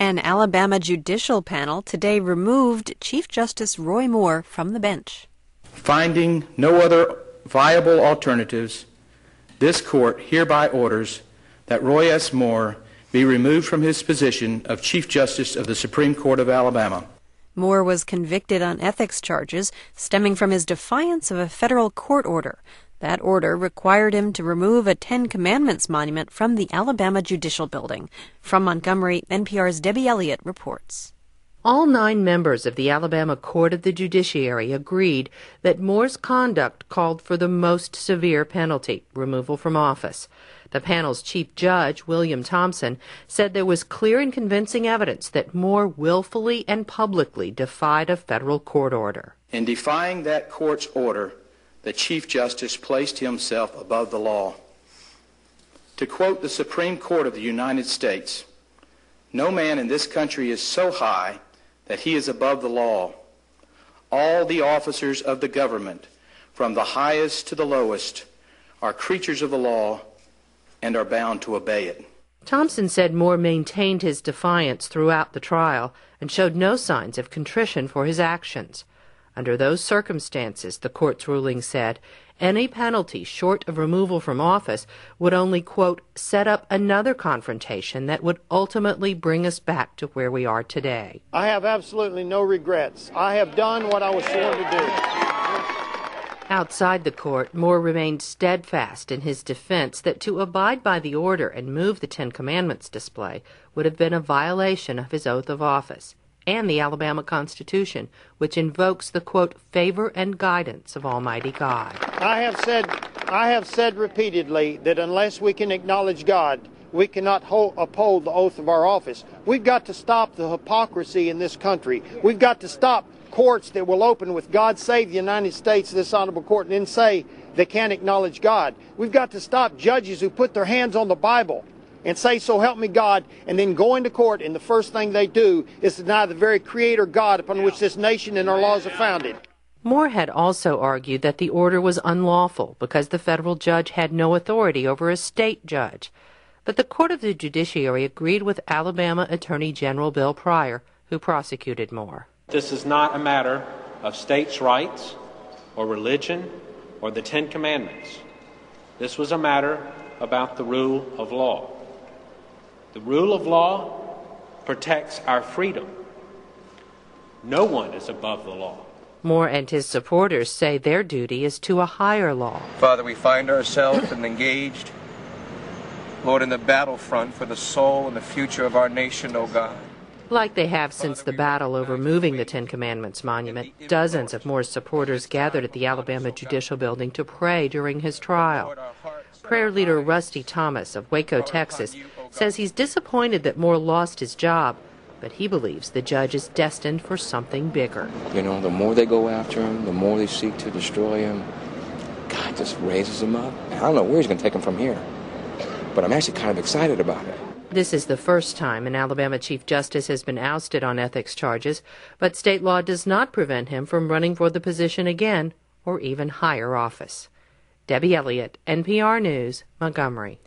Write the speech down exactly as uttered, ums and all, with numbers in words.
An Alabama judicial panel today removed Chief Justice Roy Moore from the bench. Finding no other viable alternatives, this court hereby orders that Roy S. Moore be removed from his position of Chief Justice of the Supreme Court of Alabama. Moore was convicted on ethics charges stemming from his defiance of a federal court order. That order required him to remove a Ten Commandments monument from the Alabama Judicial Building. From Montgomery, N P R's Debbie Elliott reports. All nine members of the Alabama Court of the Judiciary agreed that Moore's conduct called for the most severe penalty, removal from office. The panel's chief judge, William Thompson, said there was clear and convincing evidence that Moore willfully and publicly defied a federal court order. In defying that court's order, the Chief Justice placed himself above the law. To quote the Supreme Court of the United States, "No man in this country is so high that he is above the law. All the officers of the government, from the highest to the lowest, are creatures of the law and are bound to obey it." Thompson said Moore maintained his defiance throughout the trial and showed no signs of contrition for his actions. Under those circumstances, the court's ruling said, any penalty short of removal from office would only, quote, set up another confrontation that would ultimately bring us back to where we are today. I have absolutely no regrets. I have done what I was sworn to do. Outside the court, Moore remained steadfast in his defense that to abide by the order and move the Ten Commandments display would have been a violation of his oath of office and the Alabama Constitution, which invokes the, quote, favor and guidance of Almighty God. I have said, I have said repeatedly that unless we can acknowledge God, we cannot hold, uphold the oath of our office. We've got to stop the hypocrisy in this country. We've got to stop courts that will open with "God save the United States," this honorable court, and then say they can't acknowledge God. We've got to stop judges who put their hands on the Bible and say, "So help me God," and then go into court, and the first thing they do is deny the very Creator God upon which this nation and our laws are founded. Moore had also argued that the order was unlawful because the federal judge had no authority over a state judge. But the Court of the Judiciary agreed with Alabama Attorney General Bill Pryor, who prosecuted Moore. This is not a matter of states' rights or religion or the Ten Commandments. This was a matter about the rule of law. The rule of law protects our freedom. No one is above the law. Moore and his supporters say their duty is to a higher law. Father, we find ourselves engaged, Lord, in the battlefront for the soul and the future of our nation, O God. Like they have since the battle over moving the Ten Commandments monument, dozens of Moore's supporters gathered at the Alabama Judicial Building to pray during his trial. Prayer leader Rusty Thomas of Waco, Texas, says he's disappointed that Moore lost his job, but he believes the judge is destined for something bigger. You know, the more they go after him, the more they seek to destroy him, God just raises him up. I don't know where he's going to take him from here, but I'm actually kind of excited about it. This is the first time an Alabama Chief Justice has been ousted on ethics charges, but state law does not prevent him from running for the position again or even higher office. Debbie Elliott, N P R News, Montgomery.